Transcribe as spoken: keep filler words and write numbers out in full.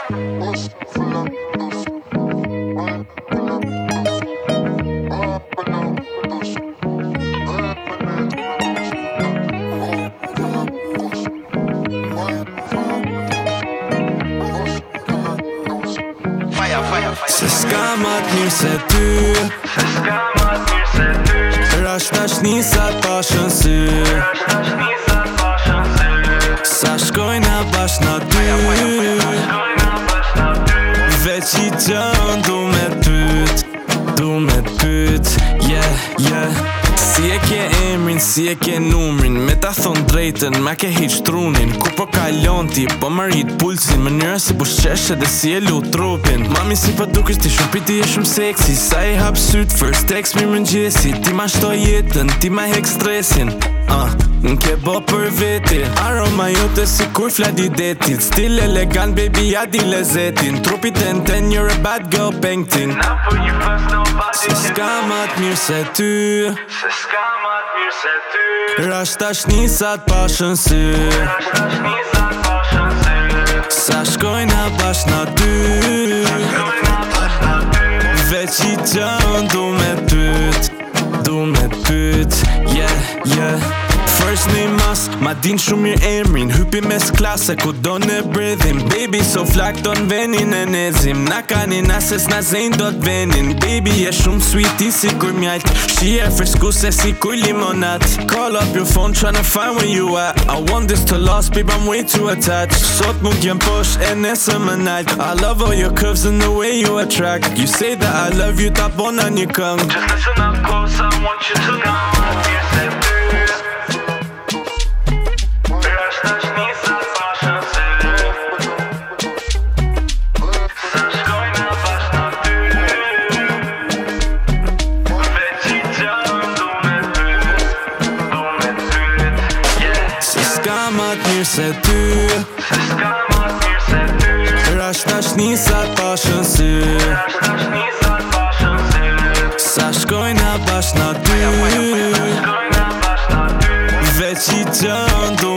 Se s'ka ma t'mirë se ty Se s'ka ma t'mirë se ty Rash tash nisat pa shënsy Rash tash nisat pa shënsy Sa shkojna bash na dy Shkojna bash na dy Veq i gjën du me t'pyt Du me t'pyt Yeah, yeah Si e ke emrin, si e ke numrin Me ta thon drejten, ma ke hiq trunin Ku po kalon ti, po më rrit pulsin Mënyra si bushqeshe dhe si e lu trupin Mami si po dukesh ti shumë piti e shumë seksi Sa i hap syt, first text mi mëngjesi Ti ma shtoj jetën, ti ma hek stresin uh, N'ke bo për veti Aroma jote si kur fladi detit Stil elegant, baby, ja di lezetin Trupit ten ten, you're a bad girl painting Now put you first, nobody Se s'ka ma t'mirë se ty Se s'ka ma t'mirë se ty Rash tash nisat pa shënsy Rash tash nisat pa shënsy Sa shkojna bash na dy Shkojna bash na dy Veq i gjën du me t'pyt Du me t'pyt Yeah, yeah First name mas, ma din shumë mirë emrin Hypi mes klase ku do në bredhim Baby so flak do në venin e nezim Na kanin ases na zejn do t'venin Baby e shumë sweet i si kur mjalt Shie fresku se si kur limonat Call up your phone tryna find where you at I want this to last babe I'm way too attached Sot mu gjem posh e nesër më nalt I love all your curves and the way you attract You say that I love you ta bona një këng Just listen up close, I want you to know Ma t'mirë se ty Rash tash nisat pa shënsy Sa shkojna bash na dy Veq i gjën du me t'pyt Du me t'pyt Yeah, Se s'ka ma t'mirë se ty se s'ka ma t'mirë se ty Rash tash nisat pa shënsy Rash tash nisat pa shënsy Sa shkojna bash na dy Shkojna bash na dy Veq i gjën du